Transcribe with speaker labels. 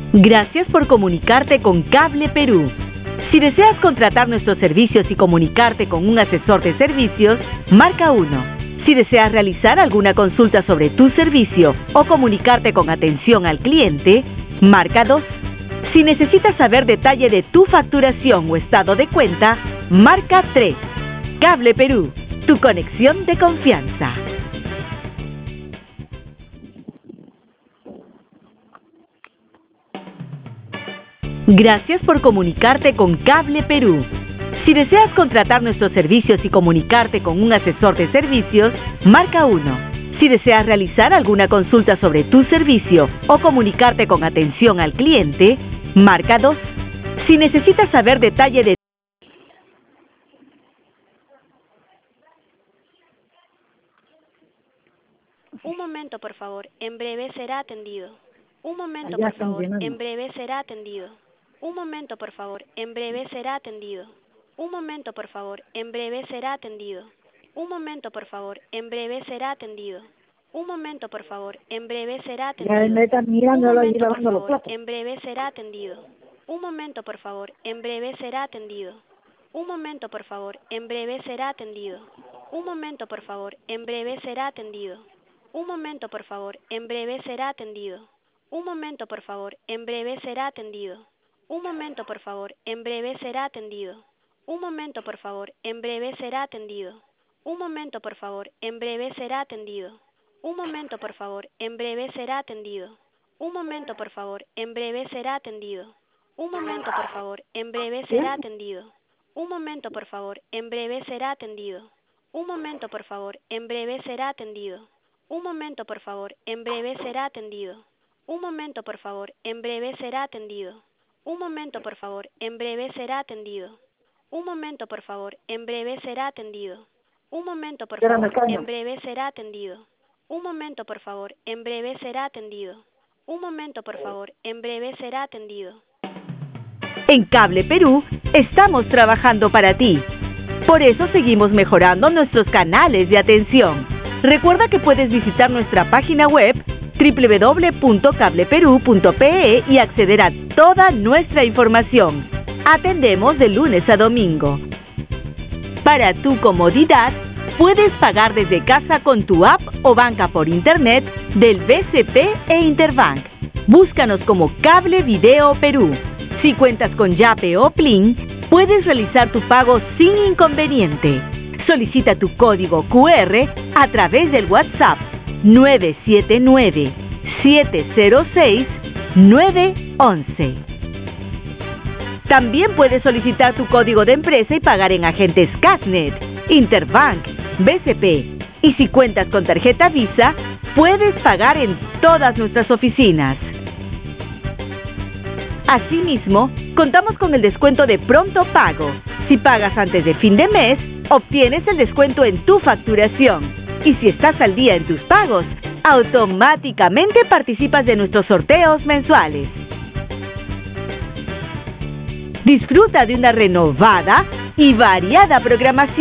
Speaker 1: Gracias por comunicarte con Cable Perú. Si deseas contratar nuestros servicios y comunicarte con un asesor de servicios, marca 1. Si deseas realizar alguna consulta sobre tu servicio o comunicarte con atención al cliente, marca 2. Si necesitas saber detalle de tu facturación o estado de cuenta, marca 3. Cable Perú, tu conexión de confianza. Gracias por comunicarte con Cable Perú. Si deseas contratar nuestros servicios y comunicarte con un asesor de servicios, marca 1. Si deseas realizar alguna consulta sobre tu servicio o comunicarte con atención al cliente, marca 2. Si necesitas saber detalle de...
Speaker 2: Un momento, por favor. En breve será atendido. Un momento, por favor. En breve será atendido. Un momento, por favor. En breve será atendido. Un momento, por favor. En breve será atendido. Un momento, por favor. En breve será atendido. Un momento, por favor. En breve será atendido. Un momento, por favor. En breve será atendido. Un momento, por favor. En breve será atendido. Un momento, por favor. En breve será atendido. Un momento, por favor. En breve será atendido. Un momento, por favor. En breve será atendido. Un momento, por favor. En breve será atendido. Un momento, por favor. En breve será atendido. Un momento, por favor. En breve será atendido. Un momento, por favor. En breve será atendido. Un momento, por favor. En breve será atendido. Un momento, por favor. En breve será atendido. Un momento, por favor. En breve será atendido. Un momento, por favor. En breve será atendido. Un momento, por favor. En breve será atendido. Un momento, por favor. En breve será atendido. Un momento, por favor. En breve será atendido. Un momento, por favor. En breve será atendido. Un momento, por favor. En breve será atendido. Un momento, por favor. En breve será atendido. Un momento, por favor. En breve será atendido. Un momento, por favor. En breve será atendido.
Speaker 1: En Cable Perú estamos trabajando para ti. Por eso seguimos mejorando nuestros canales de atención. Recuerda que puedes visitar nuestra página web www.cableperú.pe y acceder a toda nuestra información. Atendemos de lunes a domingo. Para tu comodidad, puedes pagar desde casa con tu app o banca por internet del BCP e Interbank. Búscanos como Cable Video Perú. Si cuentas con Yape o Plin, puedes realizar tu pago sin inconveniente. Solicita tu código QR a través del WhatsApp 979-706-911. También puedes solicitar tu código de empresa y pagar en agentes Casnet, Interbank, BCP. Y si cuentas con tarjeta Visa, puedes pagar en todas nuestras oficinas. Asimismo, contamos con el descuento de pronto pago. Si pagas antes de fin de mes, obtienes el descuento en tu facturación. Y si estás al día en tus pagos, automáticamente participas de nuestros sorteos mensuales. Disfruta de una renovada y variada programación.